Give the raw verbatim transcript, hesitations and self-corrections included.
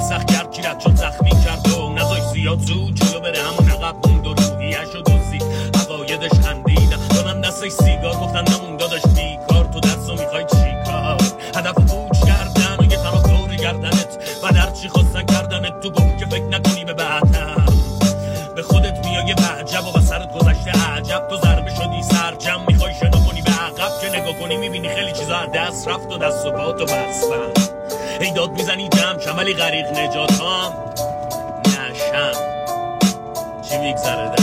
سخت کرد کی رد شد زخمی کرد و نذاش زیاد زود جلو بره همون عقب موند و روحیش رو دزدید عقایدش خندیدن دادن دستش سیگار گفتن نمون داداش بیکار تو دستو میخوای چیکار هدف پوچ کردن و یه طرف دور گردنت و در چی خواستن کردنت تو گفت که فکر نکنی به بعدم به خودت میای به عجب و بسرت گذشته عجب تو ضربه شدی سرجم میخوای شنا کنی به عقب که نگاه کنی میبینی خیلی چیزا از دست رفت و دست و پاتو بستن ای داد میزنی جمع شم ولی غریق نجات هم نشم چی میگذره